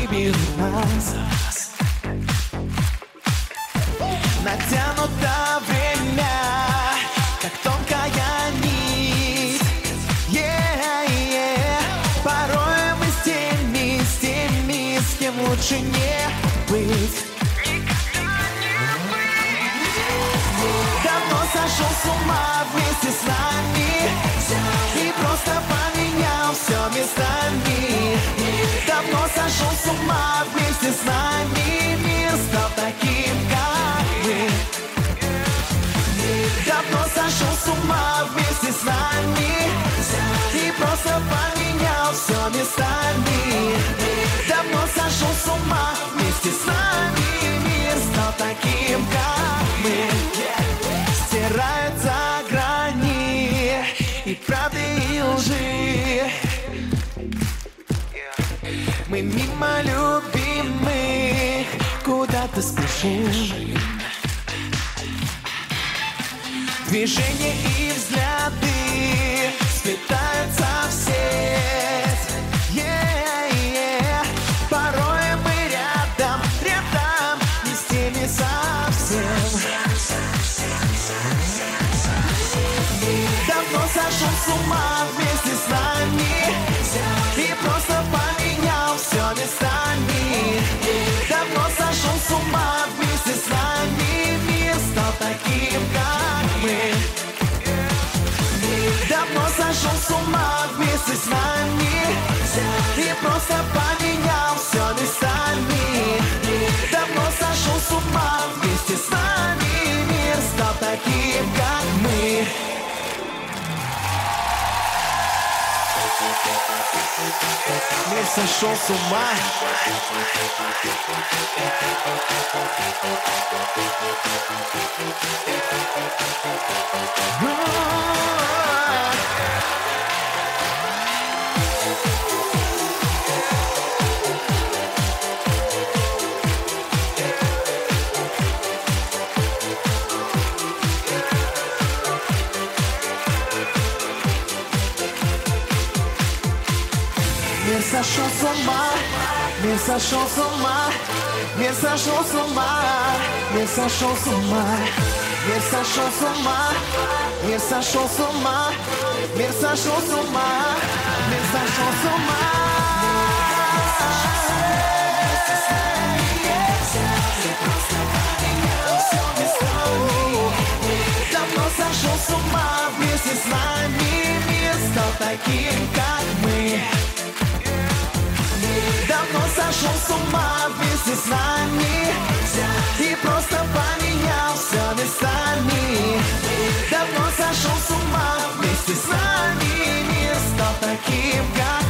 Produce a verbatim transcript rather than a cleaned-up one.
они берут нас. Натянуто время, как тонкая нить. Yeah, yeah. Порой мы с теми, с теми, с кем лучше не быть. Давно сошел с ума вместе с нами и просто поменял все местами. Давно сошел с ума вместе с нами, мир стал таким, как мы. Давно сошел с ума вместе с нами и просто поменял все местами. Давно сошел с ума вместе с нами, мир стал таким, как мы. Стираются грани и правды, и лжи. Мы мимо любимых куда-то спешим. Движения и взгляды сплетаются в сеть. Yeah, yeah. Порой мы рядом, рядом, не с теми совсем. Давно сошел с ума вместе с нами и просто поменял все местами. Давно сошел с ума вместе с нами, мир стал таким, как мы. Давно сошел с ума вместе с нами и просто поменял все местами. Давно сошел с ума вместе с нами, мир стал таким, как мы. Мир сошел с ума. Мир сошел с ума, мир сошел с ума, мир сошел с ума, мир сошел с ума, мир сошел с ума, мир сошел с ума, мир сошел с ума, мир сошел с ума. Давно сошел с ума вместе с нами, мир стал таким, как мы. Давно сошел с ума вместе с нами и просто поменял все местами. Давно сошел с ума вместе с нами, мир стал таким, как